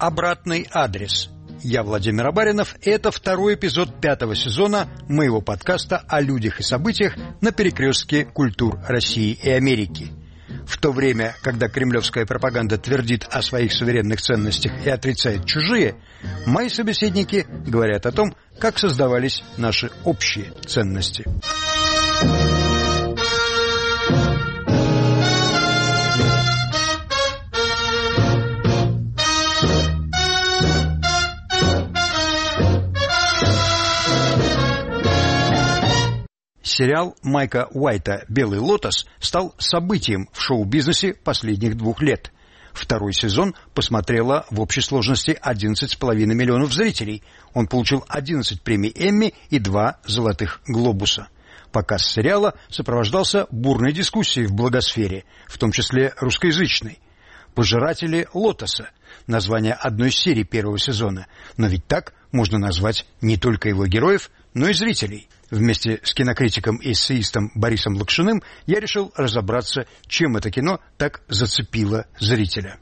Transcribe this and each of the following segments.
«Обратный адрес». Я Владимир Абаринов, и это второй эпизод 5-го сезона моего подкаста о людях и событиях на перекрестке культур России и Америки. В то время, когда кремлевская пропаганда твердит о своих суверенных ценностях и отрицает чужие, мои собеседники говорят о том, как создавались наши общие ценности. Сериал Майка Уайта «Белый лотос» стал событием в шоу-бизнесе последних 2 лет. Второй сезон посмотрело в общей сложности 11,5 миллионов зрителей. Он получил 11 премий Эмми и 2 «Золотых глобуса». Показ сериала сопровождался бурной дискуссией в блогосфере, в том числе русскоязычной. «Пожиратели лотоса» — название одной из серий первого сезона. Но ведь так можно назвать не только его героев, но и зрителей. Вместе с кинокритиком и эссеистом Борисом Лакшиным я решил разобраться, чем это кино так зацепило зрителя.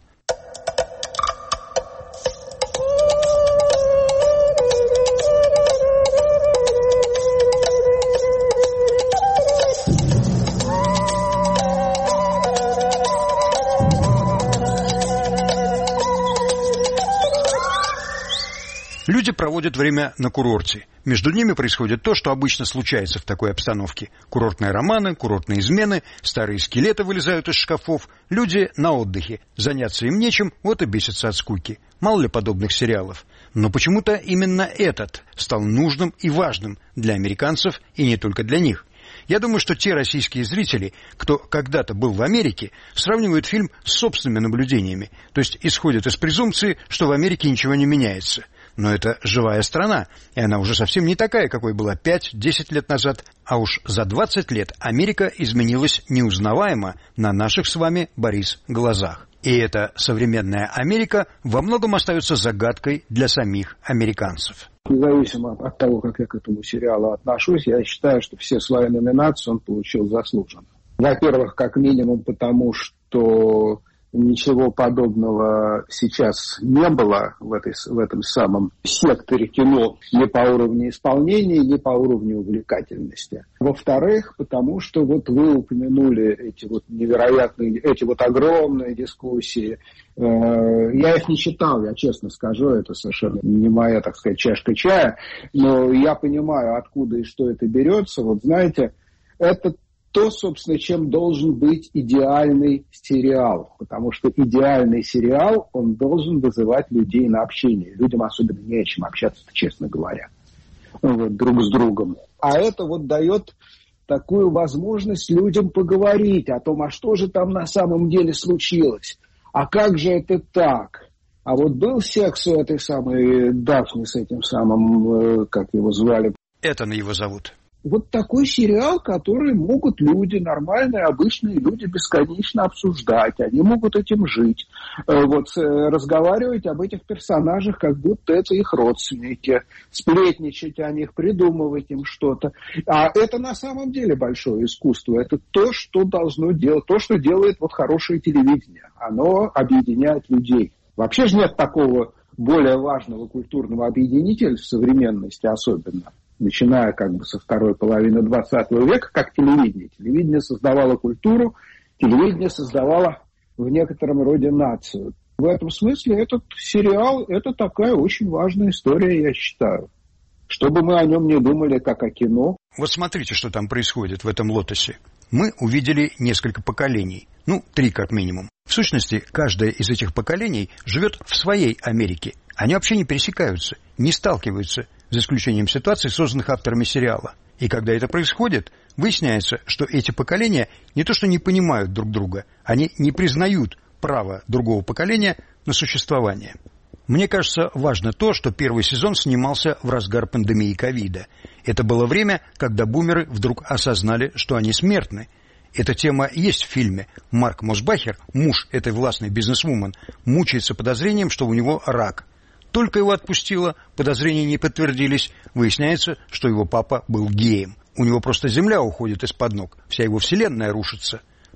Люди проводят время на курорте. Между ними происходит то, что обычно случается в такой обстановке. Курортные романы, курортные измены, старые скелеты вылезают из шкафов. Люди на отдыхе. Заняться им нечем, вот и бесятся от скуки. Мало ли подобных сериалов. Но почему-то именно этот стал нужным и важным для американцев, и не только для них. Я думаю, что те российские зрители, кто когда-то был в Америке, сравнивают фильм с собственными наблюдениями. То есть исходят из презумпции, что в Америке ничего не меняется. Но это живая страна, и она уже совсем не такая, какой была 5-10 лет назад. А уж за 20 лет Америка изменилась неузнаваемо на наших с вами, Борис, глазах. И эта современная Америка во многом остается загадкой для самих американцев. Независимо от того, как я к этому сериалу отношусь, я считаю, что все свои номинации он получил заслуженно. Во-первых, как минимум потому, что ничего подобного сейчас не было в этом самом секторе кино ни по уровню исполнения, ни по уровню увлекательности. Во-вторых, потому что вот вы упомянули эти вот невероятные, эти вот огромные дискуссии. Я их не читал, я честно скажу, это совершенно не моя, так сказать, чашка чая, но я понимаю, откуда и что это берется. Вот знаете, это то, собственно, чем должен быть идеальный сериал. Потому что идеальный сериал, он должен вызывать людей на общение. Людям особенно не о чем общаться, честно говоря, вот, друг с другом. А это вот дает такую возможность людям поговорить о том, а что же там на самом деле случилось, а как же это так. А вот был секс у этой самой Дафни с этим самым, как его звали? Этан его зовут. Вот такой сериал, который могут люди, нормальные, обычные люди, бесконечно обсуждать. Они могут этим жить. Вот, разговаривать об этих персонажах, как будто это их родственники. Сплетничать о них, придумывать им что-то. А это на самом деле большое искусство. Это то, что должно делать, то, что делает вот хорошее телевидение. Оно объединяет людей. Вообще же нет такого более важного культурного объединителя в современности особенно. Начиная как бы со второй половины 20 века, как телевидение. Телевидение создавало культуру, телевидение создавало в некотором роде нацию. В этом смысле этот сериал – это такая очень важная история, я считаю. Чтобы мы о нем не думали, как о кино. Вот смотрите, что там происходит в этом «Лотосе». Мы увидели несколько поколений, 3 как минимум. В сущности, каждое из этих поколений живет в своей Америке. Они вообще не пересекаются, не сталкиваются, за исключением ситуаций, созданных авторами сериала. И когда это происходит, выясняется, что эти поколения не то что не понимают друг друга, они не признают право другого поколения на существование. Мне кажется, важно то, что первый сезон снимался в разгар пандемии ковида. Это было время, когда бумеры вдруг осознали, что они смертны. Эта тема есть в фильме. Марк Мосбахер, муж этой властной бизнесвумен, мучается подозрением, что у него рак. Только его отпустило, подозрения не подтвердились. Выясняется, что его папа был геем. У него просто земля уходит из-под ног, вся его вселенная рушится.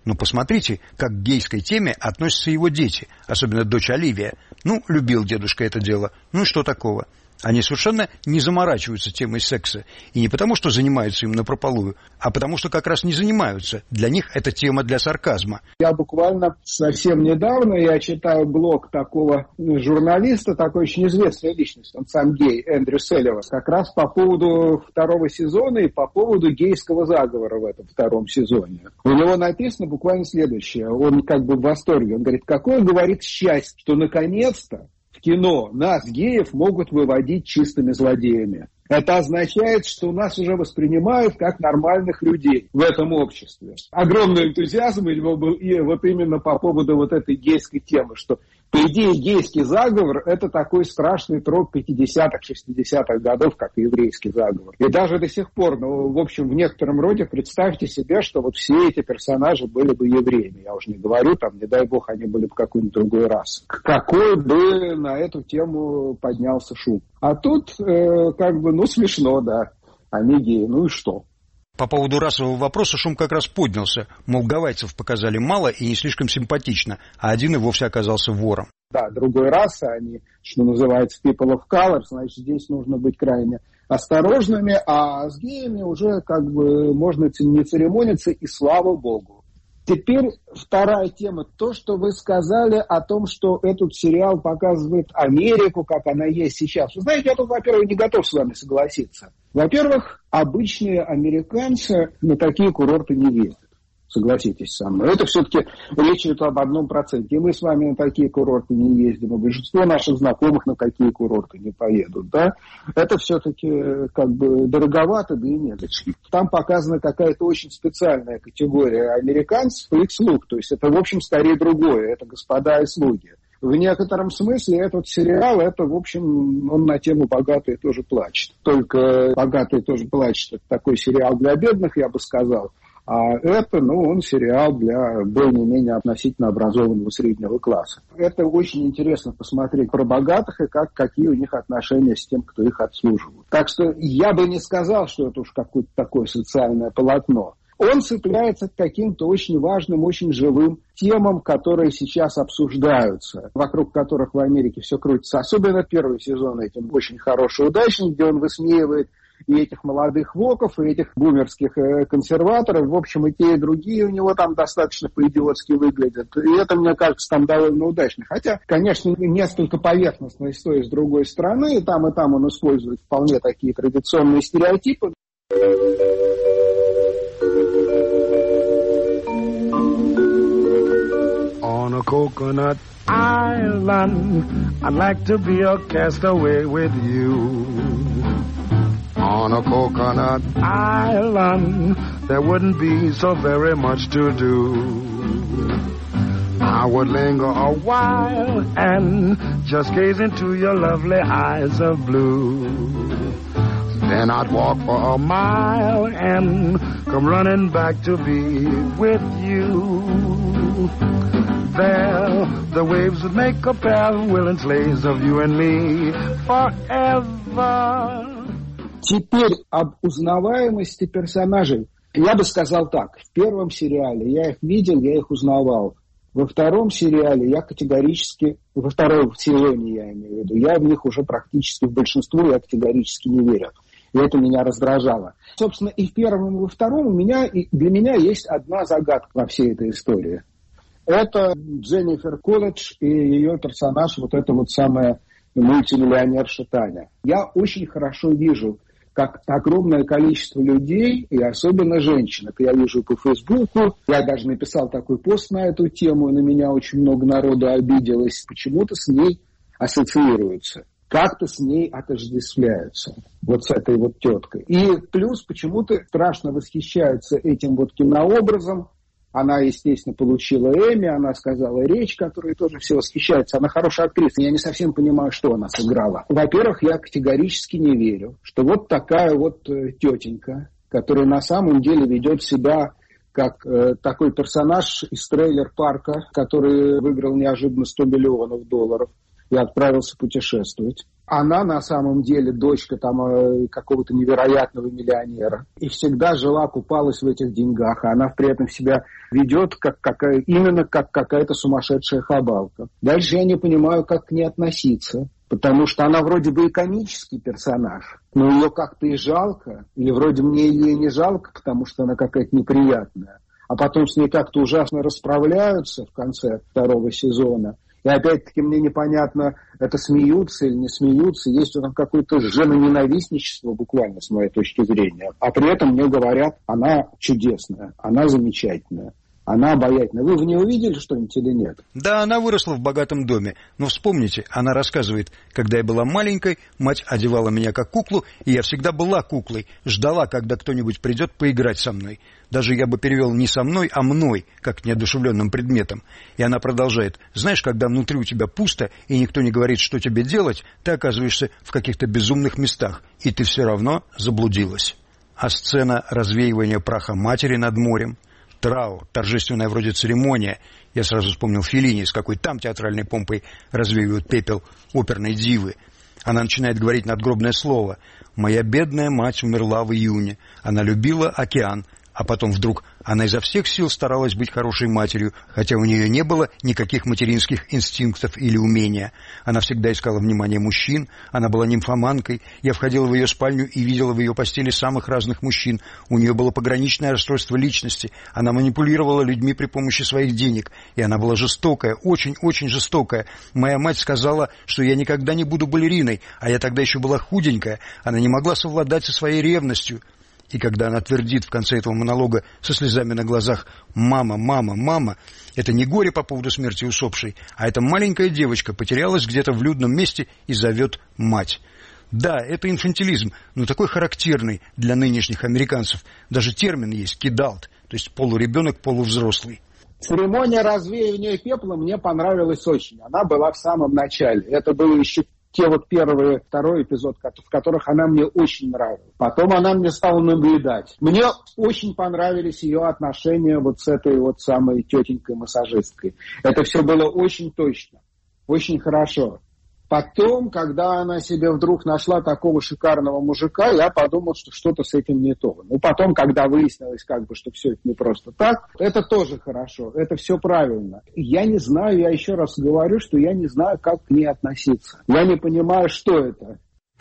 Но посмотрите, как к гейской теме относятся его дети, особенно дочь Оливия. Ну, любил дедушка это дело. Ну и что такого? Они совершенно не заморачиваются темой секса. И не потому, что занимаются им напропалую, а потому, что как раз не занимаются. Для них это тема для сарказма. Я буквально совсем недавно, я читаю блог такого журналиста, такой очень известная личность, он сам гей, Эндрю Селливан, как раз по поводу второго сезона и по поводу гейского заговора в этом втором сезоне. У него написано буквально следующее, он как бы в восторге, он говорит, какое, говорит, счастье, что наконец-то в кино нас, геев, могут выводить чистыми злодеями. Это означает, что нас уже воспринимают как нормальных людей в этом обществе. Огромный энтузиазм у него был и вот именно по поводу вот этой гейской темы, что по идее гейский заговор – это такой страшный троп 50-х, 60-х годов, как и еврейский заговор. И даже до сих пор, ну, в общем, в некотором роде представьте себе, что вот все эти персонажи были бы евреями. Я уже не говорю, там, не дай бог, они были бы какой-нибудь другой расы. Какой бы на эту тему поднялся шум. А тут, как бы, ну, смешно, да, они геи, ну и что? По поводу расового вопроса шум как раз поднялся. Мол, гавайцев показали мало и не слишком симпатично, а один и вовсе оказался вором. Да, другой расы, они, что называется, people of color, значит, здесь нужно быть крайне осторожными, а с геями уже как бы можно не церемониться, и слава богу. Теперь вторая тема. То, что вы сказали о том, что этот сериал показывает Америку, как она есть сейчас. Вы знаете, я тут, во-первых, не готов с вами согласиться. Во-первых, обычные американцы на такие курорты не ездят. Согласитесь со мной. Это все-таки речь идет об 1%. И мы с вами на такие курорты не ездим. И большинство наших знакомых на такие курорты не поедут. Да? Это все-таки как бы дороговато, да и незачем. Там показана какая-то очень специальная категория американцев и их слуг. То есть это, в общем, скорее другое. Это господа и слуги. В некотором смысле этот сериал, это, в общем, он на тему «Богатые тоже плачут». Только «Богатые тоже плачут» — это такой сериал для бедных, я бы сказал. А это, ну, он сериал для более-менее относительно образованного среднего класса. Это очень интересно посмотреть про богатых и какие у них отношения с тем, кто их обслуживает. Так что я бы не сказал, что это уж какое-то такое социальное полотно. Он цепляется к каким-то очень важным, очень живым темам, которые сейчас обсуждаются, вокруг которых в Америке все крутится. Особенно первый сезон этим очень хороший, удачный, где он высмеивает и этих молодых воков, и этих бумерских консерваторов. В общем, и те, и другие у него там достаточно по-идиотски выглядят. И это, мне кажется, там довольно удачно. Хотя, конечно, несколько поверхностно и с той, и с другой стороны. И там он использует вполне такие традиционные стереотипы. On a coconut island, I'd like to be a castaway with you. On a coconut island, there wouldn't be so very much to do. I would linger a while and just gaze into your lovely eyes of blue. Then I'd walk for a mile and come running back to be with you. There, the waves would make a pair of willing slaves of you and me forever. Теперь об узнаваемости персонажей. Я бы сказал так. В первом сериале я их видел, я их узнавал. Во втором сериале я категорически... Во втором сезоне я имею в виду. Я в них уже практически в большинство я категорически не верю. И это меня раздражало. Собственно, и в первом, и во втором для меня есть одна загадка во всей этой истории. Это Дженнифер Колледж и ее персонаж, вот эта вот самая мультимиллионерша Таня. Я очень хорошо вижу, как огромное количество людей, и особенно женщин. Это я вижу по Фейсбуку. Я даже написал такой пост на эту тему, и на меня очень много народу обиделось. Почему-то с ней ассоциируются. Как-то с ней отождествляются. Вот с этой вот теткой. И плюс почему-то страшно восхищаются этим вот кинообразом. Она, естественно, получила Эмми, она сказала речь, которой тоже все восхищаются. Она хорошая актриса. Я не совсем понимаю, что она сыграла. Во-первых, я категорически не верю, что вот такая вот тетенька, которая на самом деле ведет себя как такой персонаж из трейлер-парка, который выиграл неожиданно $100 миллионов, и отправился путешествовать. Она на самом деле дочка там какого-то невероятного миллионера. И всегда жила, купалась в этих деньгах. А она при этом себя ведет именно как какая-то сумасшедшая хабалка. Дальше я не понимаю, как к ней относиться. Потому что она вроде бы и комический персонаж, но ее как-то и жалко. Или вроде мне ее не жалко, потому что она какая-то неприятная. А потом с ней как-то ужасно расправляются в конце 2-го сезона. И опять-таки мне непонятно, это смеются или не смеются. Есть там какое-то женоненавистничество буквально с моей точки зрения. А при этом мне говорят, она чудесная, она замечательная. Она обаятельная. Вы в ней увидели что-нибудь или нет? Да, она выросла в богатом доме. Но вспомните, она рассказывает, когда я была маленькой, мать одевала меня как куклу, и я всегда была куклой, ждала, когда кто-нибудь придет поиграть со мной. Даже я бы перевел не со мной, а мной, как неодушевленным предметом. И она продолжает. Знаешь, когда внутри у тебя пусто, и никто не говорит, что тебе делать, ты оказываешься в каких-то безумных местах, и ты все равно заблудилась. А сцена развеивания праха матери над морем, траур, торжественная вроде церемония. Я сразу вспомнил Феллини, с какой там театральной помпой развеивают пепел оперной дивы. Она начинает говорить надгробное слово. «Моя бедная мать умерла в июне. Она любила океан». А потом вдруг она изо всех сил старалась быть хорошей матерью, хотя у нее не было никаких материнских инстинктов или умения. Она всегда искала внимание мужчин, она была нимфоманкой. Я входила в ее спальню и видела в ее постели самых разных мужчин. У нее было пограничное расстройство личности. Она манипулировала людьми при помощи своих денег. И она была жестокая, очень-очень жестокая. Моя мать сказала, что я никогда не буду балериной, а я тогда еще была худенькая. Она не могла совладать со своей ревностью. И когда она твердит в конце этого монолога со слезами на глазах «Мама, мама, мама», это не горе по поводу смерти усопшей, а эта маленькая девочка потерялась где-то в людном месте и зовет мать. Да, это инфантилизм, но такой характерный для нынешних американцев. Даже термин есть «кидалт», то есть полуребенок, полувзрослый. Церемония развеивания пепла мне понравилась очень. Она была в самом начале. Это было еще те вот первый, второй эпизод, в которых она мне очень нравилась. Потом она мне стала надоедать. Мне очень понравились ее отношения вот с этой вот самой тетенькой-массажисткой. Это все было очень точно, очень хорошо. Потом, когда она себе вдруг нашла такого шикарного мужика, я подумал, что что-то с этим не то. Ну, потом, когда выяснилось, что все это не просто так, это тоже хорошо, это все правильно. Я не знаю, я еще раз говорю, что я не знаю, как к ней относиться. Я не понимаю, что это.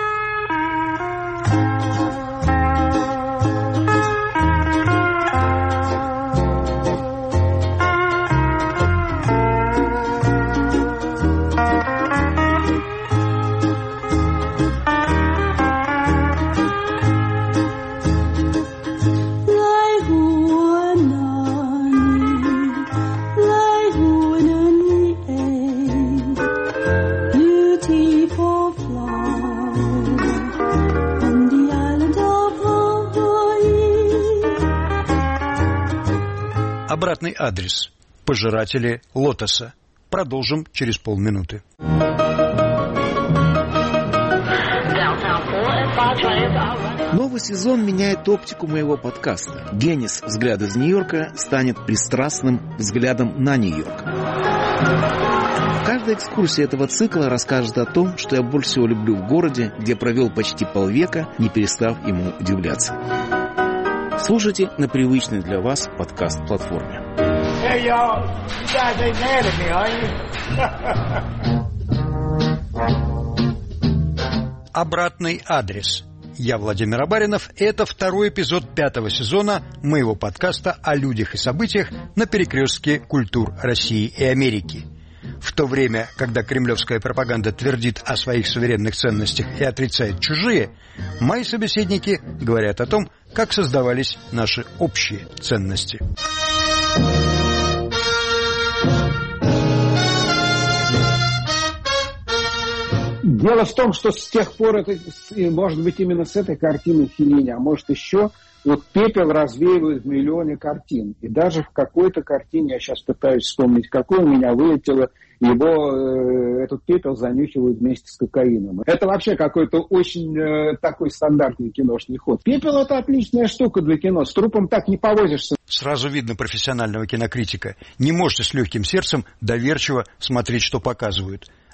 Обратный адрес. Пожиратели лотоса. Продолжим через полминуты. Новый сезон меняет оптику моего подкаста. Генис «Взгляд из Нью-Йорка» станет пристрастным взглядом на Нью-Йорк. Каждая экскурсия этого цикла расскажет о том, что я больше всего люблю в городе, где провел почти полвека, не перестав ему удивляться. Слушайте на привычной для вас подкаст-платформе. Hey, y'all. You guys ain't mad at me, are you? Обратный адрес. Я Владимир Абаринов. Это второй эпизод 5-го сезона моего подкаста о людях и событиях на перекрестке культур России и Америки. В то время, когда кремлевская пропаганда твердит о своих суверенных ценностях и отрицает чужие, мои собеседники говорят о том, как создавались наши общие ценности. Дело в том, что с тех пор, может быть, именно с этой картины Феллини, а может еще, вот пепел развеивают в миллионе картин. И даже в какой-то картине, я сейчас пытаюсь вспомнить, какой у меня вылетело, этот пепел занюхивают вместе с кокаином. Это вообще какой-то очень такой стандартный киношный ход. Пепел — это отличная штука для кино. С трупом так не повозишься. Сразу видно профессионального кинокритика. Не можете с легким сердцем доверчиво смотреть, что показывают.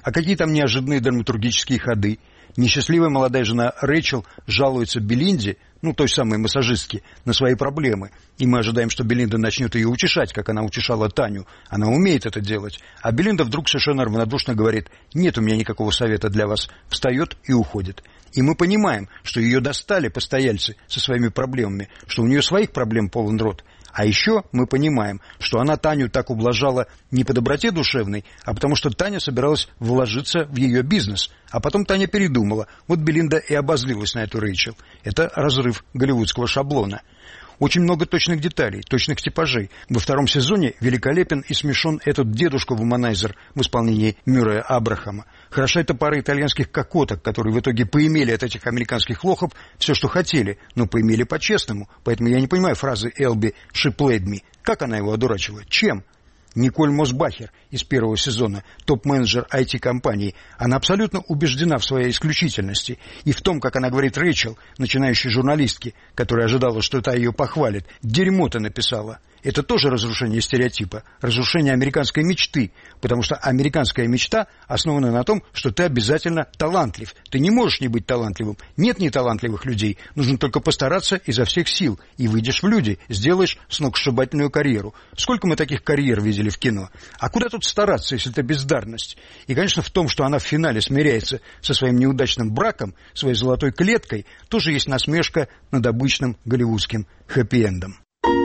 А какие там неожиданные драматургические ходы? Несчастливая молодая жена Рэйчел жалуется Белинде, той самой массажистке, на свои проблемы. И мы ожидаем, что Белинда начнет ее утешать, как она утешала Таню. Она умеет это делать. А Белинда вдруг совершенно равнодушно говорит: «Нет у меня никакого совета для вас». Встает и уходит. И мы понимаем, что ее достали постояльцы со своими проблемами, что у нее своих проблем полон рот. А еще мы понимаем, что она Таню так ублажала не по доброте душевной, а потому что Таня собиралась вложиться в ее бизнес. А потом Таня передумала. Вот Белинда и обозлилась на эту Рэйчел. Это разрыв голливудского шаблона. Очень много точных деталей, точных типажей. Во втором сезоне великолепен и смешон этот дедушка-вуманайзер в исполнении Мюррея Абрахама. Хороша эта пара итальянских кокоток, которые в итоге поимели от этих американских лохов все, что хотели, но поимели по-честному. Поэтому я не понимаю фразы Элби «She played me». Как она его одурачила? Чем? Николь Мосбахер из первого сезона, топ-менеджер IT-компании, она абсолютно убеждена в своей исключительности и в том, как она говорит Рэйчел, начинающей журналистке, которая ожидала, что та ее похвалит. «Дерьмо-то написала». Это тоже разрушение стереотипа, разрушение американской мечты, потому что американская мечта основана на том, что ты обязательно талантлив. Ты не можешь не быть талантливым. Нет неталантливых людей. Нужно только постараться изо всех сил. И выйдешь в люди, сделаешь сногсшибательную карьеру. Сколько мы таких карьер видели в кино? А куда тут стараться, если это бездарность? И, конечно, в том, что она в финале смиряется со своим неудачным браком, своей золотой клеткой, тоже есть насмешка над обычным голливудским хэппи-эндом.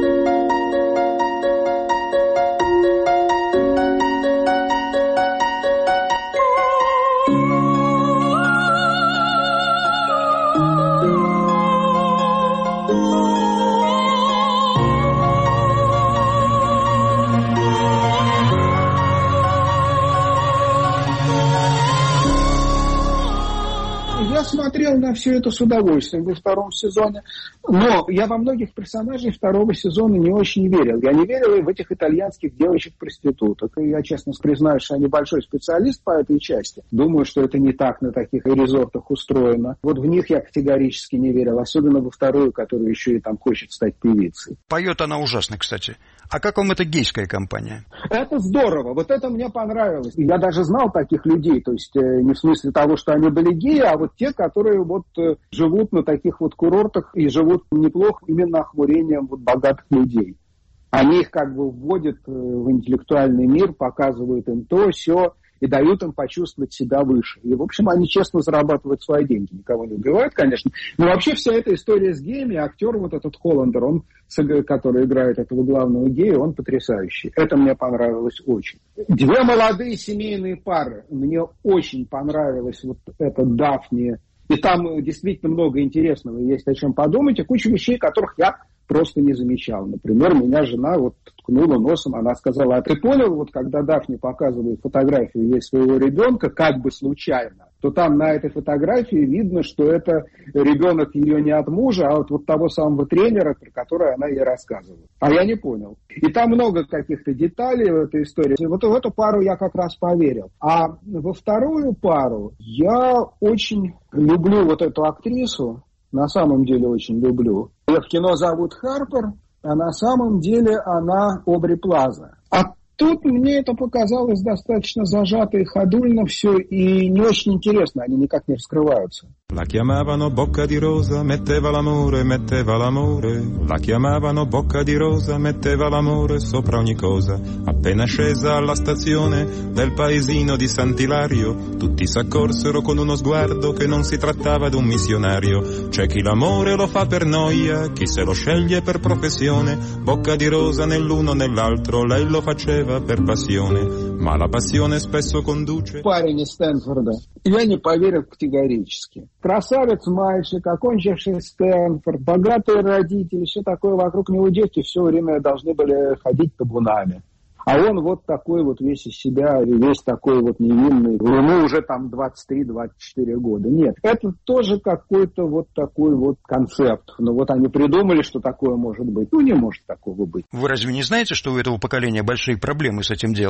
Я смотрел на все это с удовольствием во втором сезоне, но я во многих персонажей второго сезона не очень верил. Я не верил и в этих итальянских девочек-проституток. И я честно признаюсь, что я небольшой специалист по этой части. Думаю, что это не так на таких резортах устроено. Вот в них я категорически не верил, особенно во вторую, которая еще и там хочет стать певицей. Поет она ужасно, кстати. А как вам эта гейская компания? Это здорово, вот это мне понравилось. Я даже знал таких людей, то есть не в смысле того, что они были геи, а вот те, которые вот живут на таких вот курортах и живут неплохо именно охмурением вот богатых людей. Они их как бы вводят в интеллектуальный мир, показывают им то, сё, и дают им почувствовать себя выше. И, в общем, они честно зарабатывают свои деньги. Никого не убивают, конечно. Но вообще вся эта история с геями, актер вот этот Холландер, он, который играет этого главного гея, он потрясающий. Это мне понравилось очень. Две молодые семейные пары. Мне очень понравилось вот это Дафни. И там действительно много интересного. Есть о чем подумать. И куча вещей, которых я просто не замечал. Например, меня жена вот ткнула носом, она сказала: а ты понял, вот когда Дафни показывает фотографию ей своего ребенка, как бы случайно, то там на этой фотографии видно, что это ребенок ее не от мужа, а от того самого тренера, про который она ей рассказывала. А я не понял. И там много каких-то деталей в этой истории. И вот в эту пару я как раз поверил. А во вторую пару я очень люблю вот эту актрису. На самом деле очень люблю. Ее в кино зовут Харпер, а на самом деле она Обри Плаза. А тут мне это показалось достаточно зажато и ходульно все, и не очень интересно, они никак не раскрываются. La chiamavano bocca di rosa, metteva l'amore, metteva l'amore. La chiamavano bocca di rosa, metteva l'amore sopra ogni cosa. Appena scesa alla stazione del paesino di Sant'Ilario, tutti s'accorsero con uno sguardo che non si trattava d'un missionario. C'è chi l'amore lo fa per noia, chi se lo sceglie per professione. Bocca di rosa nell'uno nell'altro, lei lo faceva per passione. Ma la passione spesso conduce... Парень из Стэнфорда. Я не поверил категорически. Красавец мальчик, окончивший Стэнфорд, богатые родители, все такое вокруг него дети все время должны были ходить табунами. А он вот такой вот весь из себя, весь такой вот невинный. Ему уже там 23-24 года. Нет, это тоже какой-то вот такой вот концепт. Но вот они придумали, что такое может быть. Ну, не может такого быть. Вы разве не знаете, что у этого поколения большие проблемы с этим делом?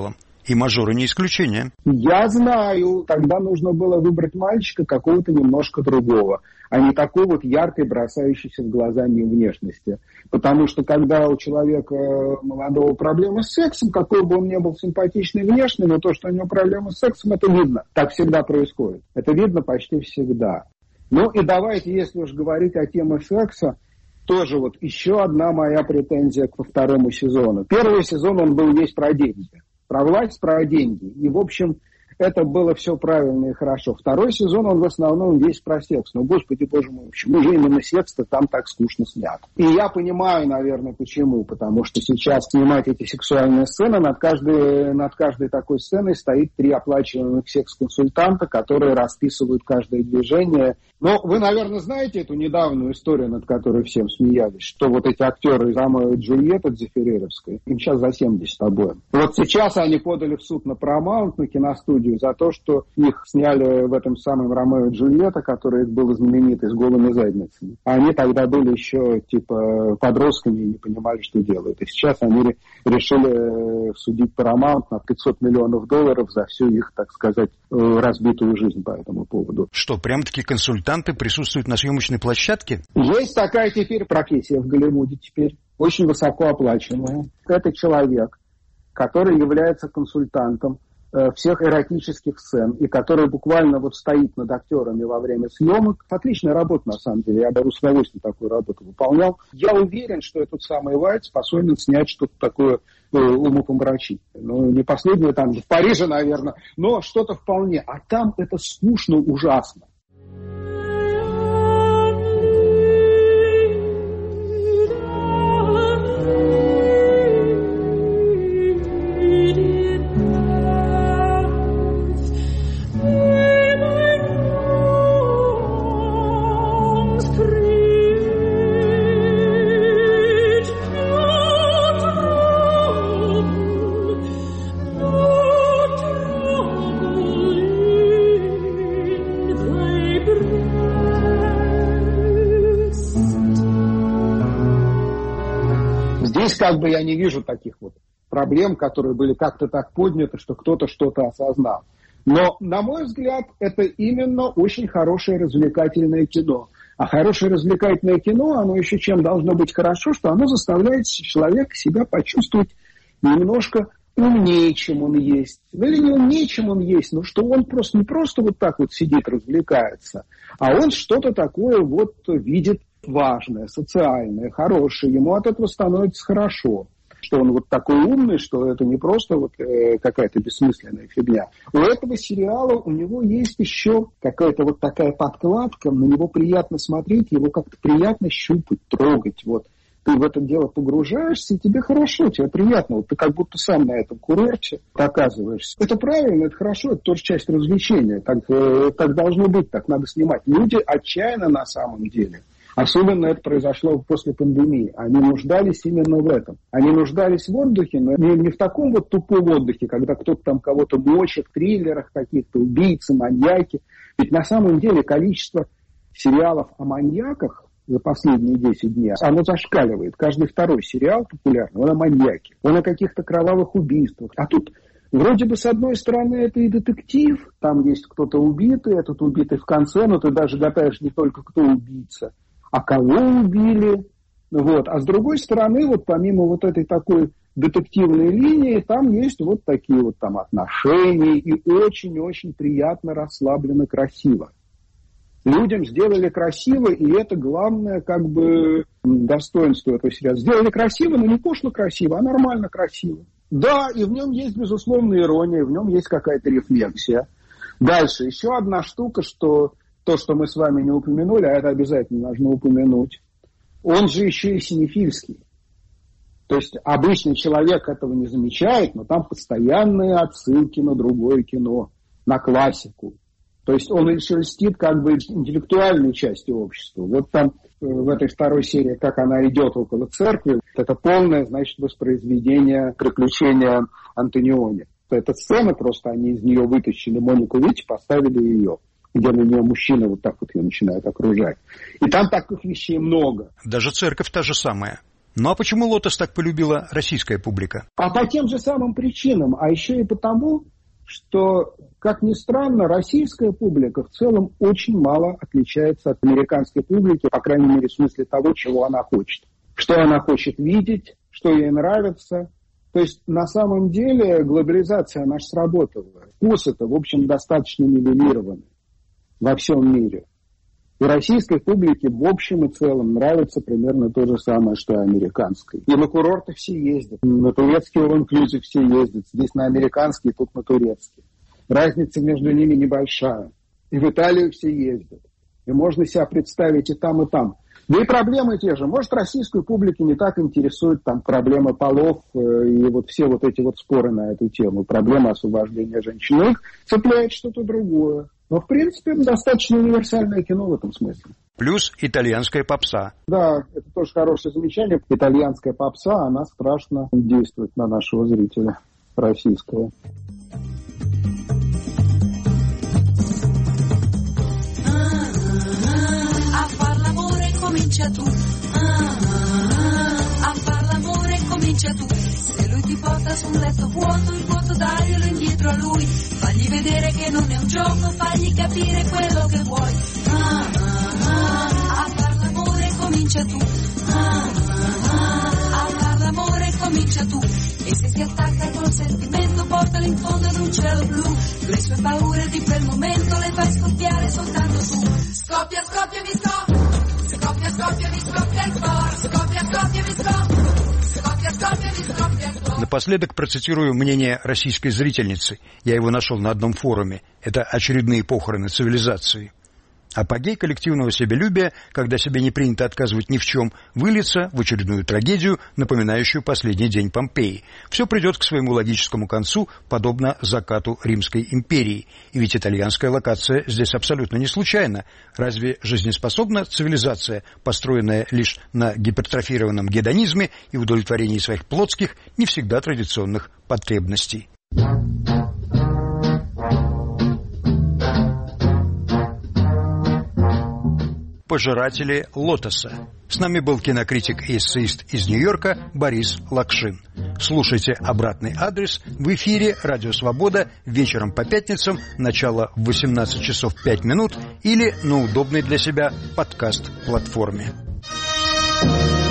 И мажоры не исключение. Я знаю. Тогда нужно было выбрать мальчика какого-то немножко другого, а не такой вот яркой, бросающейся в глаза внешности. Потому что когда у человека молодого проблемы с сексом, какой бы он ни был симпатичный внешне, но то, что у него проблемы с сексом, это видно. Так всегда происходит. Это видно почти всегда. Ну и давайте, если уж говорить о теме секса, тоже вот еще одна моя претензия к второму сезону. Первый сезон, он был весь про деньги. Про власть, про деньги. И, в общем, это было все правильно и хорошо. Второй сезон, он в основном весь про секс. Но, господи, боже мой, почему же именно секс-то там так скучно снят? И я понимаю, наверное, почему. Потому что сейчас снимать эти сексуальные сцены, над каждой такой сценой стоит 3 оплачиваемых секс-консультанта, которые расписывают каждое движение. Но вы, наверное, знаете эту недавнюю историю, над которой всем смеялись, что вот эти актеры из Ромео и Джульетты Дзефиревской, им сейчас за 70 обоим. Вот сейчас они подали в суд на Paramount, на киностудию, за то, что их сняли в этом самом Ромео и Джульетта, который был знаменитый, с голыми задницами. А они тогда были еще типа подростками и не понимали, что делают. И сейчас они решили судить Paramount на $500 миллионов за всю их, так сказать, разбитую жизнь по этому поводу. Что, прям-таки консультанты присутствуют на съемочной площадке? Есть такая теперь профессия в Голливуде теперь, очень высокооплачиваемая. Это человек, который является консультантом всех эротических сцен, и который буквально вот стоит над актерами во время съемок. Отличная работа, на самом деле. Я бы с удовольствием такую работу выполнял. Я уверен, что этот самый Уайт способен снять что-то такое умопомрачительное. Ну, не последнее там, в Париже, наверное, но что-то вполне. А там это скучно ужасно. Здесь как бы я не вижу таких вот проблем, которые были как-то так подняты, что кто-то что-то осознал. Но, на мой взгляд, это именно очень хорошее развлекательное кино. А хорошее развлекательное кино, оно еще чем должно быть хорошо, что оно заставляет человека себя почувствовать немножко умнее, чем он есть. Ну или не умнее, чем он есть, но что он просто не просто вот так вот сидит, развлекается, а он что-то такое вот видит важное, социальное, хорошее. Ему от этого становится хорошо. Что он вот такой умный, что это не просто вот какая-то бессмысленная фигня. У этого сериала у него есть еще какая-то вот такая подкладка, на него приятно смотреть, его как-то приятно щупать, трогать. Вот. Ты в это дело погружаешься, и тебе хорошо, тебе приятно. Вот ты как будто сам на этом курорте оказываешься. Это правильно, это хорошо, это тоже часть развлечения. Так должно быть, так надо снимать. Люди отчаянно на самом деле. Особенно это произошло после пандемии. Они нуждались именно в этом. Они нуждались в отдыхе, но не в таком вот тупом отдыхе, когда кто-то там кого-то мочит, в триллерах каких-то, убийцы, маньяки. Ведь на самом деле количество сериалов о маньяках за последние 10 дней, оно зашкаливает. Каждый второй сериал популярный, он о маньяке, он о каких-то кровавых убийствах. А тут вроде бы с одной стороны это и детектив, там есть кто-то убитый, этот убитый в конце, но ты даже гадаешь не только кто убийца, а кого убили. Вот. А с другой стороны, вот помимо вот этой такой детективной линии, там есть вот такие вот там отношения, и очень-очень приятно, расслабленно, красиво. Людям сделали красиво, и это главное как бы достоинство этого сериала. Сделали красиво, но не пошло красиво, а нормально красиво. Да, и в нем есть, безусловно, ирония, в нем есть какая-то рефлексия. Дальше, еще одна штука, что то, что мы с вами не упомянули, а это обязательно нужно упомянуть, он же еще и синефильский. То есть обычный человек этого не замечает, но там постоянные отсылки на другое кино, на классику. То есть он еще льстит как бы интеллектуальной части общества. Вот там в этой второй серии, как она идет около церкви, это полное, значит, воспроизведение приключения Антониони. Эта сцена просто, они из нее вытащили Монику Витти, поставили ее, где на нее мужчина вот так вот ее начинает окружать. И там таких вещей много. Даже церковь та же самая. Ну а почему «Лотос» так полюбила российская публика? А по тем же самым причинам, а еще и потому, что, как ни странно, российская публика в целом очень мало отличается от американской публики, по крайней мере, в смысле того, чего она хочет. Что она хочет видеть, что ей нравится. То есть, на самом деле, глобализация наша сработала. Вкусы-то, в общем, достаточно нивелированы во всем мире. И российской публике в общем и целом нравится примерно то же самое, что и американской. И на курорты все ездят, на турецкий all-inclusive все ездят. Здесь на американский, тут на турецкий. Разница между ними небольшая. И в Италию все ездят. И можно себя представить и там, и там. Да и проблемы те же. Может, российскую публику не так интересуют там проблемы полов и вот все вот эти вот споры на эту тему. Проблема освобождения женщин. Но их цепляет что-то другое. Но, в принципе, достаточно универсальное кино в этом смысле. Плюс итальянская попса. Да, это тоже хорошее замечание. Итальянская попса, она страшно действует на нашего зрителя российского. A far l'amore comincia tu. A far l'amore comincia tu. Se lui ti porta su un letto vuoto, il vuoto daglielo indietro a lui. Fagli vedere che non è un gioco, fagli capire quello che vuoi. A far l'amore comincia tu. A far l'amore comincia tu. E se si attacca col sentimento, portalo in fondo ad un cielo blu. Le sue paure di quel momento le fai scoppiare soltanto tu. Scoppia, scoppia, mi scoppia. Scoppia, scoppia, mi scoppia il cuore. Scoppia, scoppia, mi scoppia. Scoppia, scoppia, mi scoppia il cuore. Напоследок процитирую мнение российской зрительницы. Я его нашел на одном форуме. Это очередные похороны цивилизации. Апогей коллективного себялюбия, когда себе не принято отказывать ни в чем, выльется в очередную трагедию, напоминающую последний день Помпеи. Все придет к своему логическому концу, подобно закату Римской империи. И ведь итальянская локация здесь абсолютно не случайна. Разве жизнеспособна цивилизация, построенная лишь на гипертрофированном гедонизме и удовлетворении своих плотских, не всегда традиционных потребностей? Пожиратели лотоса. С нами был кинокритик и эссеист из Нью-Йорка Борис Лакшин. Слушайте обратный адрес в эфире «Радио Свобода» вечером по пятницам, начало в 18 часов 5 минут или на удобной для себя подкаст-платформе.